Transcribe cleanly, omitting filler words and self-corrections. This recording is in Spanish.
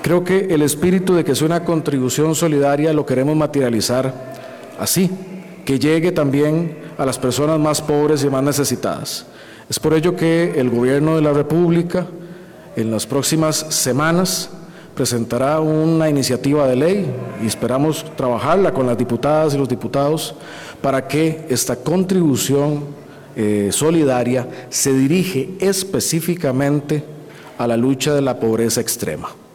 Creo que el espíritu de que sea una contribución solidaria lo queremos materializar así, que llegue también a las personas más pobres y más necesitadas. Es por ello que el Gobierno de la República en las próximas semanas presentará una iniciativa de ley y esperamos trabajarla con las diputadas y los diputados para que esta contribución solidaria se dirige específicamente a la lucha de la pobreza extrema.